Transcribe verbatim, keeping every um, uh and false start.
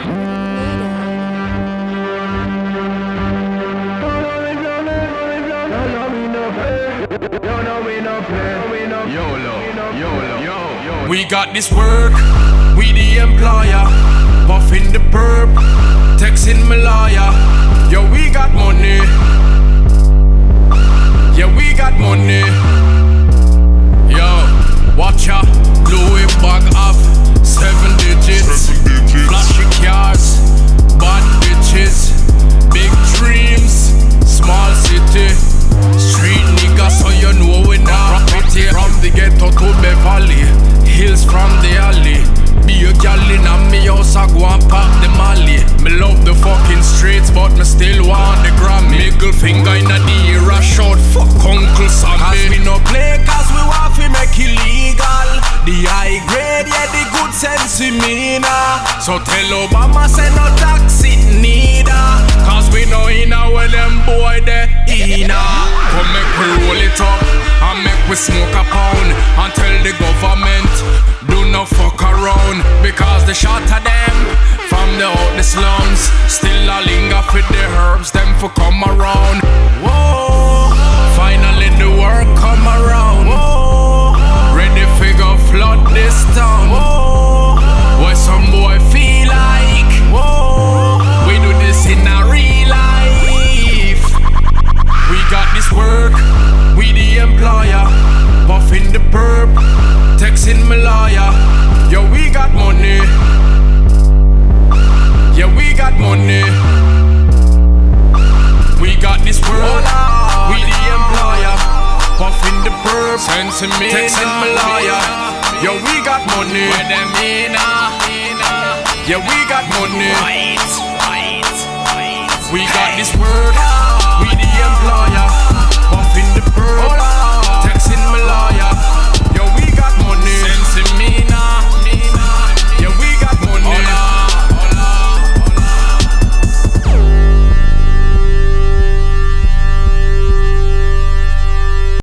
We got this work, we the employer. Buffing the perp, texting my lawyer. Yo, we got money. Yeah, we got money. Yo, watch out, Louis bag up, seven digits, seven digits. Flashy cars, bad bitches, big dreams, small city, street niggas, so you know we not property. From the ghetto to Beverly Hills, from the alley. Be a gal in a me house, I go and pop the molly. Me love the fucking streets, but me still want the Grammy. Middle finger in the era, short fuck Uncle Sammy. Cause we no play, cause we want to make illegal. The high grade, yeah, the good sense in me now. So tell Obama, say no tax it neither. Cause we know in where them boy they in. Come make we roll it up, and make we smoke a pound. And tell the government, do not fuck around. Because the shot of them from the out the slums still a linger for the herbs, them for come around. Whoa, finally the work come around. Whoa, ready figure flood this town. Whoa, what some boy feel like. Whoa, we do this in a real life. We got this work, we the employer. Buffing the perp, texting my lawyer. Yo, we got money. Yeah, we got money. We got this world, we the employer. Buffing the perp, sensing me, texting my lawyer. Yo, we got money. Where them in? Yeah, we got money. We got this world, we the